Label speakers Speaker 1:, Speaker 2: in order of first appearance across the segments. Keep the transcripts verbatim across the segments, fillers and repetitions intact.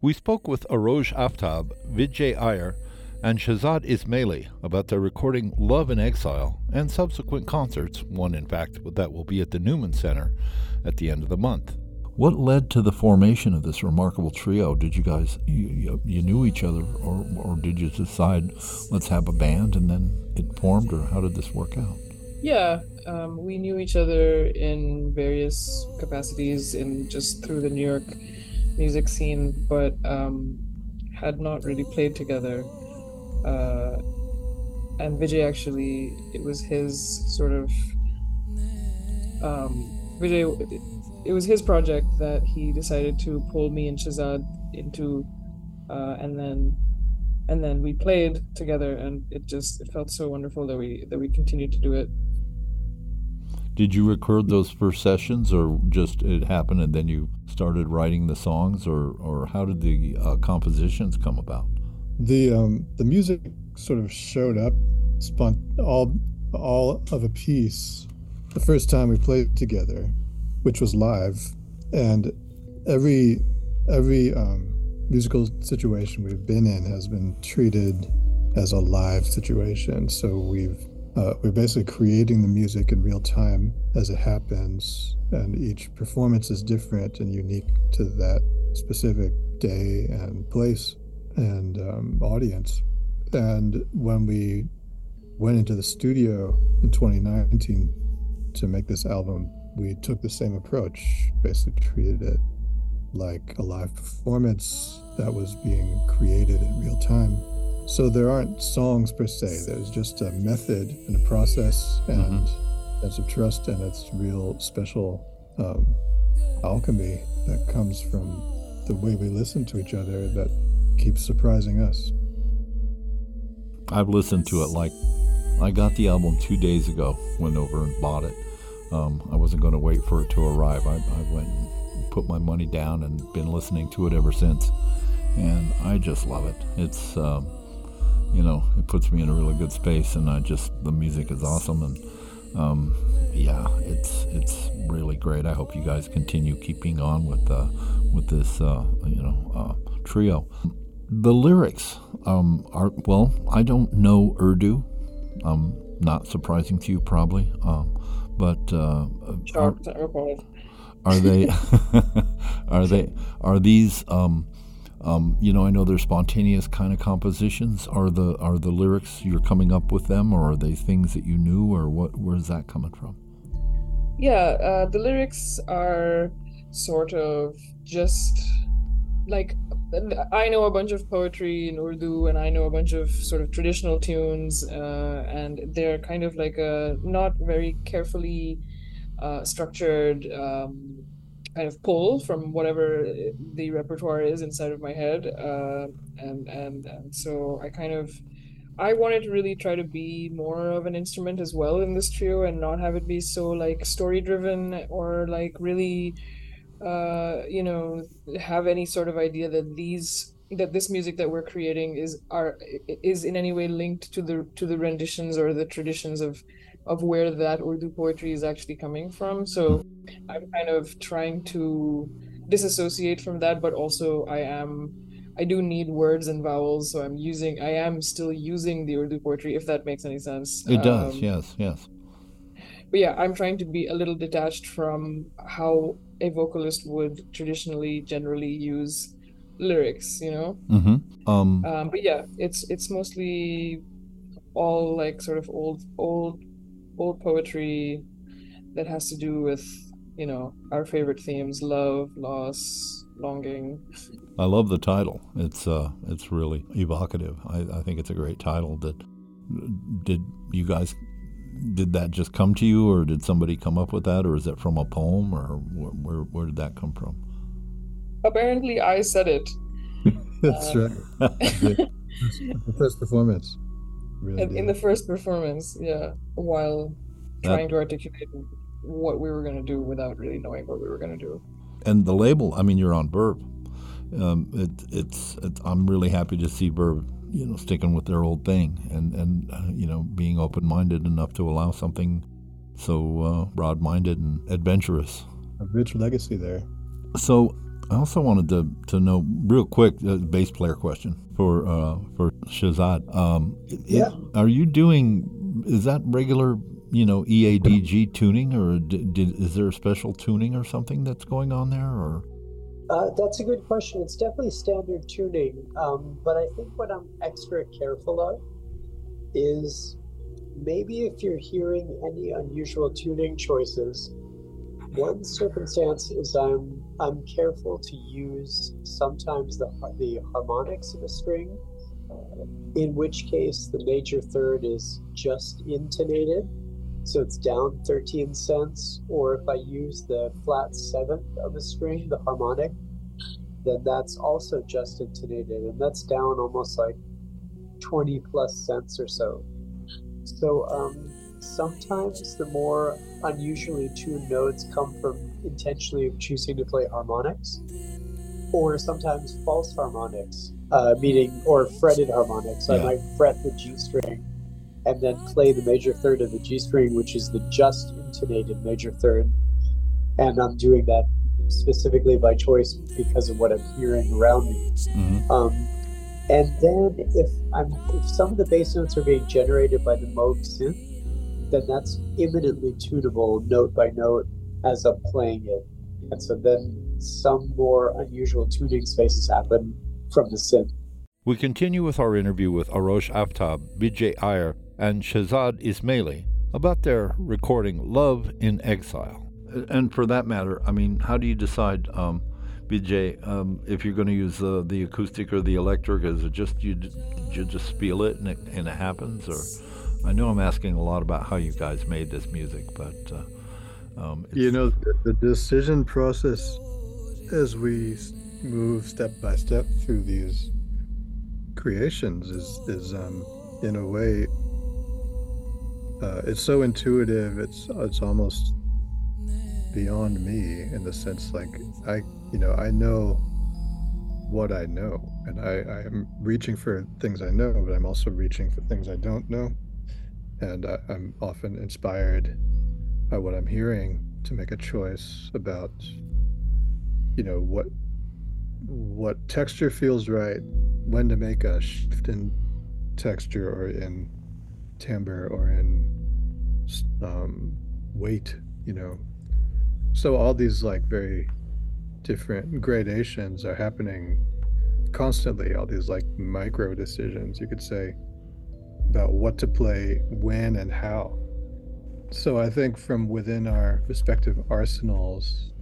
Speaker 1: We spoke with Aroj Aftab, Vijay Iyer, and Shahzad Ismaili about their recording Love in Exile and subsequent concerts, one in fact that will be at the Newman Center at the end of the month. What led to the formation of this remarkable trio? Did you guys, you, you, you knew each other, or, or did you decide, let's have a band, and then it formed, or how did this work out?
Speaker 2: Yeah, um, we knew each other in various capacities in just through the New York music scene, but um, had not really played together. Uh, and Vijay actually, it was his sort of, um, Vijay, it was his project that he decided to pull me and Shahzad into, uh, and then, and then we played together, and it just, it felt so wonderful that we, that we continued to do it.
Speaker 1: Did you record those first sessions, or just it happened and then you started writing the songs, or, or how did the uh, compositions come about?
Speaker 3: The um, the music sort of showed up spont- all all of a piece the first time we played together, which was live, and every every um, musical situation we've been in has been treated as a live situation. So we've Uh, we're basically creating the music in real time as it happens, and each performance is different and unique to that specific day and place and um, audience. And when we went into the studio in twenty nineteen to make this album, we took the same approach, basically treated it like a live performance that was being created in real time. So there aren't songs per se, there's just a method and a process and mm-hmm. a sense of trust, and it's real special um, alchemy that comes from the way we listen to each other that keeps surprising us.
Speaker 1: I've listened to it like, I got the album two days ago, went over and bought it. Um, I wasn't going to wait for it to arrive. I, I went and put my money down and been listening to it ever since. And I just love it. It's... Um, You know, it puts me in a really good space, and I just, the music is awesome, and um, yeah, it's it's really great. I hope you guys continue keeping on with uh, with this, uh, you know, uh, trio. The lyrics um, are, well, I don't know Urdu, um, not surprising to you probably, um, but uh, are, are they, are they, are these, um, Um, you know, I know they're spontaneous kind of compositions. Are the are the lyrics you're coming up with them, or are they things that you knew, or what? Where's that coming from?
Speaker 2: Yeah, uh, the lyrics are sort of just like, I know a bunch of poetry in Urdu, and I know a bunch of sort of traditional tunes, uh, and they're kind of like a not very carefully uh, structured um, kind of pull from whatever the repertoire is inside of my head, uh, and, and and so I kind of I wanted to really try to be more of an instrument as well in this trio, and not have it be so like story driven, or like really uh, you know have any sort of idea that these that this music that we're creating is are is in any way linked to the to the renditions or the traditions of of where that Urdu poetry is actually coming from. So I'm kind of trying to disassociate from that, but also I am, I do need words and vowels, so I'm using, I am still using the Urdu poetry, if that makes any sense.
Speaker 1: It does, um, yes, yes.
Speaker 2: But yeah, I'm trying to be a little detached from how a vocalist would traditionally, generally use lyrics, you know?
Speaker 1: Mm-hmm. Um,
Speaker 2: um, but yeah, it's it's mostly all like sort of old, old, old poetry that has to do with, you know, our favorite themes: love, loss, longing.
Speaker 1: I love the title. It's uh, it's really evocative. I, I think it's a great title. That did you guys did that just come to you, or did somebody come up with that, or is it from a poem, or where where, where did that come from?
Speaker 2: Apparently, I said it.
Speaker 3: That's uh, right. The first performance. Really
Speaker 2: in, in the first performance, yeah, while trying that, to articulate what we were going to do without really knowing what we were going to do.
Speaker 1: And the label, I mean, you're on Verve. Um, it, it's, it's, I'm really happy to see Verve, you know, sticking with their old thing, and, and uh, you know, being open-minded enough to allow something so uh, broad-minded and adventurous.
Speaker 3: A rich legacy there.
Speaker 1: So I also wanted to, to know real quick, uh, bass player question for uh, for Shahzad. Um,
Speaker 4: Yeah.
Speaker 1: it- are you doing, is that regular, you know, E A D G tuning, or did, did, is there a special tuning or something that's going on there? Or
Speaker 4: Uh, that's a good question. It's definitely standard tuning, um, but I think what I'm extra careful of is maybe if you're hearing any unusual tuning choices. One circumstance is I'm I'm careful to use sometimes the the harmonics of a string, in which case the major third is just intonated, so it's down thirteen cents. Or if I use the flat seventh of a string, the harmonic, then that's also just intonated, and that's down almost like twenty plus cents or so. So um, sometimes the more unusually tuned notes come from intentionally choosing to play harmonics, or sometimes false harmonics, uh, meaning or fretted harmonics. So
Speaker 1: Yeah.
Speaker 4: I might fret the G string and then play the major third of the G string, which is the just intonated major third, and I'm doing that specifically by choice because of what I'm hearing around me.
Speaker 1: Mhm.
Speaker 4: Um, and then if I'm if some of the bass notes are being generated by the Moog synth, then that's imminently tunable note by note as I'm playing it. And so then some more unusual tuning spaces happen from the synth.
Speaker 1: We continue with our interview with Arosh Aftab, B J Iyer, and Shahzad Ismaili about their recording Love in Exile. And for that matter, I mean, how do you decide, um, B J, um, if you're going to use uh, the acoustic or the electric? Is it just you, you just feel it and, it and it happens? Or I know I'm asking a lot about how you guys made this music, but uh, um, it's,
Speaker 3: You know, the, the decision process as we s- move step by step through these creations is is um, in a way uh, it's so intuitive. It's it's almost beyond me in the sense like I you know I know what I know, and I I am reaching for things I know, but I'm also reaching for things I don't know, and I, I'm often inspired by what I'm hearing to make a choice about you know what what texture feels right, when to make a shift in texture or in timbre or in s- um, weight, you know. So all these like very different gradations are happening constantly, all these like micro decisions, you could say, about what to play, when, and how. So I think from within our respective arsenals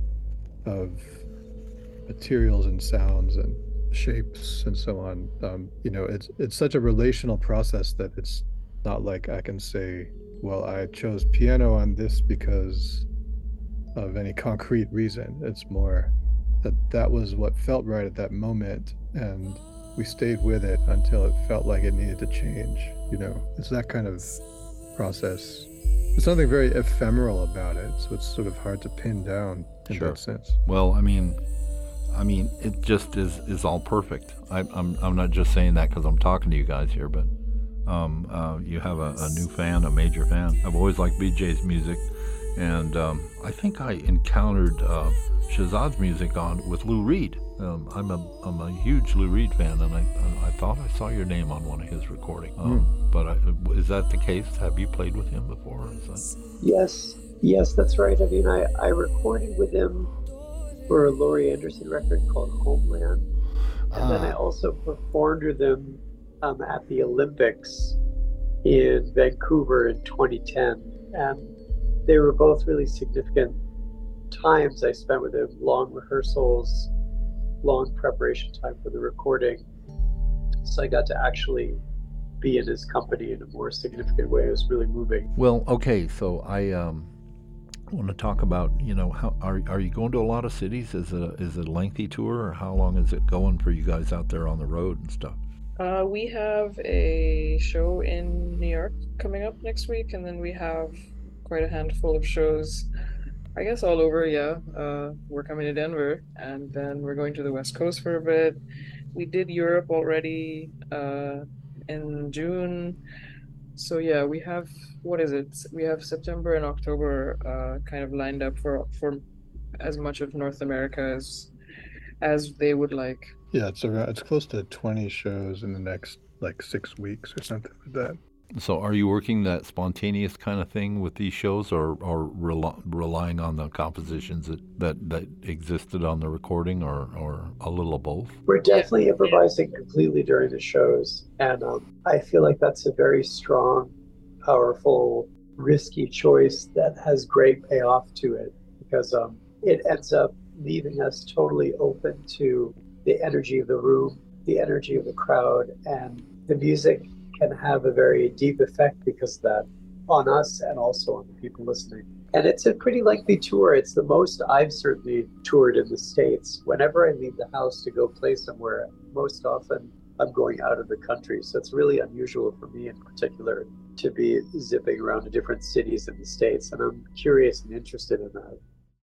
Speaker 3: of materials and sounds and shapes and so on, um, you know, it's it's such a relational process that it's not like I can say, well, I chose piano on this because of any concrete reason. It's more that that was what felt right at that moment, and we stayed with it until it felt like it needed to change. You know, it's that kind of process. There's something very ephemeral about it, so it's sort of hard to pin down in
Speaker 1: Sure.
Speaker 3: that sense.
Speaker 1: well, I mean, I mean, it just is, is all perfect. I, I'm I'm not just saying that because I'm talking to you guys here, but um, uh, you have a, a new fan, a major fan. I've always liked B J's music, and um, I think I encountered uh, Shahzad's music on with Lou Reed. Um, I'm a I'm a huge Lou Reed fan, and I I thought I saw your name on one of his recordings. Um, But I, is that the case? Have you played with him before? Is that...
Speaker 4: Yes, yes, that's right. I mean, I, I recorded with him for a Laurie Anderson record called Homeland. And then I
Speaker 1: Ah.
Speaker 4: also performed with him um, at the Olympics in Vancouver in twenty ten. And they were both really significant times I spent with him, long rehearsals, long preparation time for the recording. So I got to actually be in his company in a more significant way. It was really moving.
Speaker 1: Well, okay, so I um, want to talk about, you know, how are are you going to a lot of cities? Is it a, is it a lengthy tour, or how long is it going for you guys out there on the road and stuff?
Speaker 2: Uh, we have a show in New York coming up next week, and then we have quite a handful of shows, I guess, all over. Yeah, uh, we're coming to Denver, and then we're going to the West Coast for a bit. We did Europe already uh, in June. So yeah, we have, what is it? We have September and October uh, kind of lined up for for as much of North America as as they would like.
Speaker 3: Yeah, it's around, it's close to twenty shows in the next like six weeks or something like that.
Speaker 1: So are you working that spontaneous kind of thing with these shows, or, or rel- relying on the compositions that, that, that existed on the recording, or, or a little of both?
Speaker 4: We're definitely improvising completely during the shows. And um, I feel like that's a very strong, powerful, risky choice that has great payoff to it, because um, it ends up leaving us totally open to the energy of the room, the energy of the crowd, and the music can have a very deep effect because of that on us and also on the people listening. And it's a pretty lengthy tour. It's the most I've certainly toured in the States. Whenever I leave the house to go play somewhere, most often I'm going out of the country. So it's really unusual for me in particular to be zipping around to different cities in the States. And I'm curious and interested in that.